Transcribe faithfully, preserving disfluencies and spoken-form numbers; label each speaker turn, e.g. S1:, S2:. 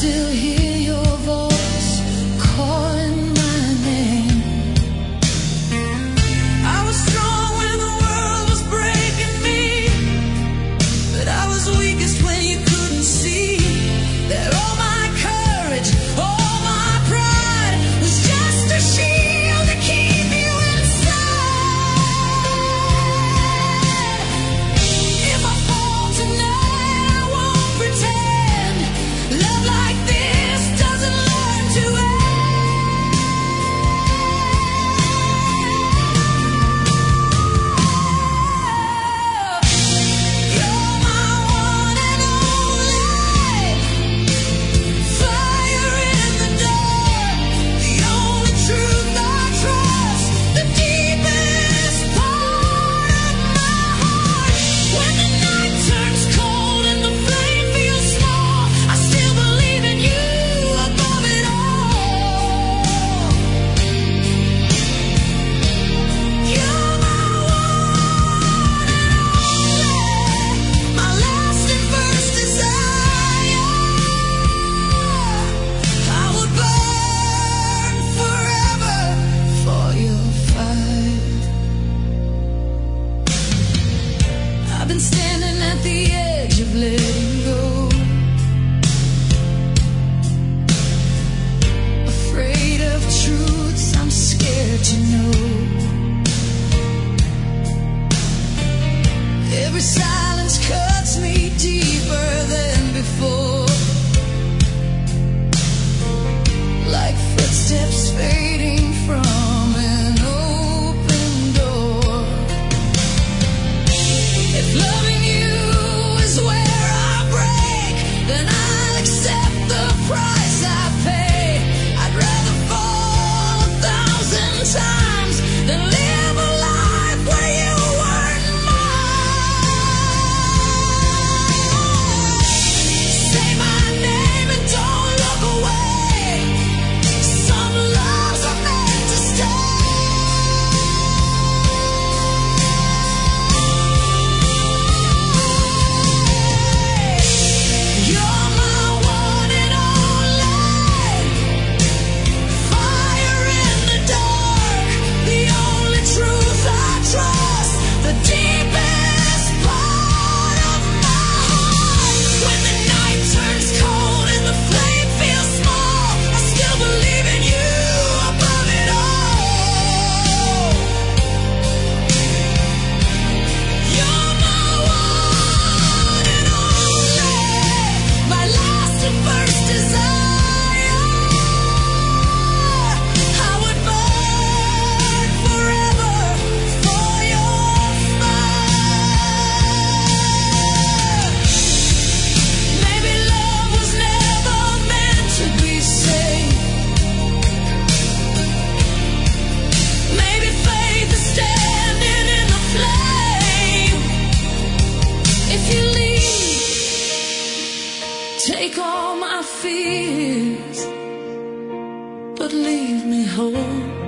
S1: still hear your voice calling my name. I was strong when the world was breaking me, but I was weakest when you couldn't see that all my courage, all my pride was just a shield to keep you inside. If I fall tonight, I won't pretend. Love like this doesn't learn to end. You're my one and only fire in the dark, the only truth I trust, the deepest part of my heart. When the night turns cold and the flame feels small, I still believe in you above it all. You're my one and only, my last and first desire. I would burn forever for your fire. I've been standing at the edge of letting go, afraid of truths I'm scared to know. Every silence cuts me deeper than before, like footsteps fading from an open door. If loving you is where I break, then I'll accept the price I pay. I'd rather fall a thousand times than live a life where you weren't mine. Say my name and don't look away. Some loves are meant to stay. You're my one and only fire in the dark, the only truth I trust, the deepest part of my heart. When the night turns cold and the flame feels small, I still believe in you above it all. You're my one and only, my last and first desire. I would burn forever for your fire. Maybe love was never meant to be safe. Maybe faith is standing in the flame. If you leave, take all my fears, but leave me whole.